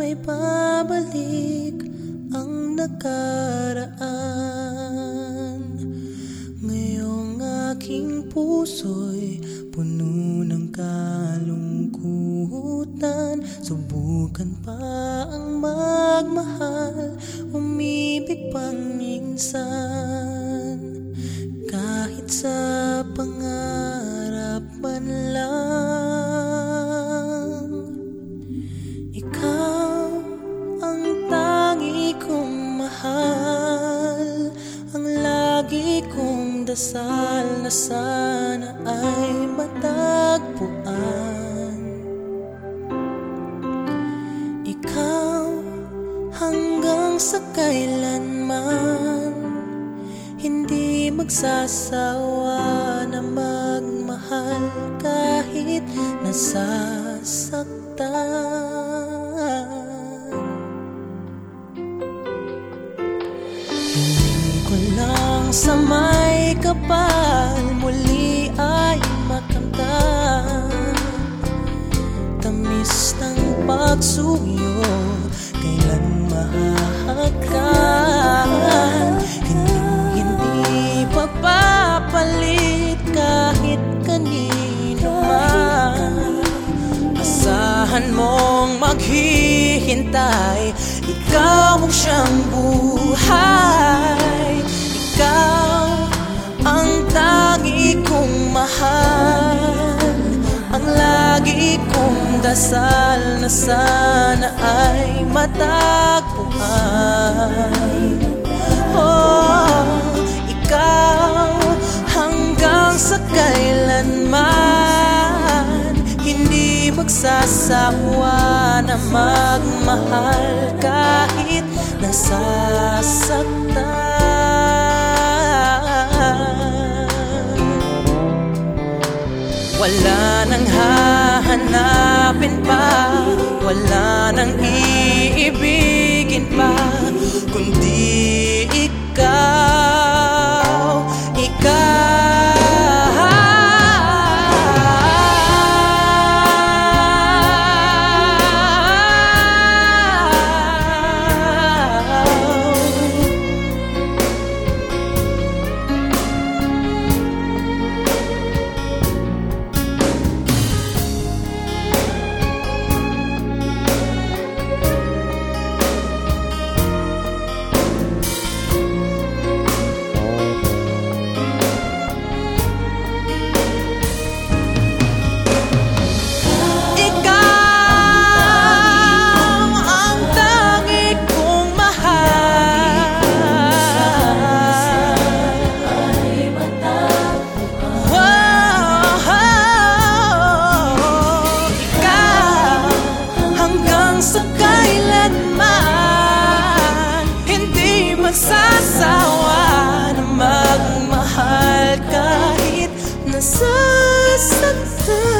may babalik ang nakaraan. Ngayong aking puso'y puno ng kalungkutan. Subukan pa ang magmahal, umibig pang minsan. Kahit sa pangarap man lang, ikaw ang tangi kong mahal. Ang lagi kong dasal na sana ay matagpuan. Ikaw hanggang sa kailanman, hindi magsasawa na magmahal kahit nasasaktan. Hingin ko lang sa may kapal muli ay makamtan. Tamis ng pagsuyo, kailan mahahagkan. Hindi pagpapalit kahit kanino man. Asahan mong maghihintay, ikaw ang siyang buhay. Ikaw ang tangi kong mahal. Ang lagi kong dasal na sana ay matagpuan. Oh, ikaw hanggang sa kailanman, hindi magsasawa na magmahal kahit nasasaktan. Wala nang hahanapin pa, wala nang iibigin pa, kundi ikaw, ikaw. Magsasawa na magmahal kahit nasasaktan.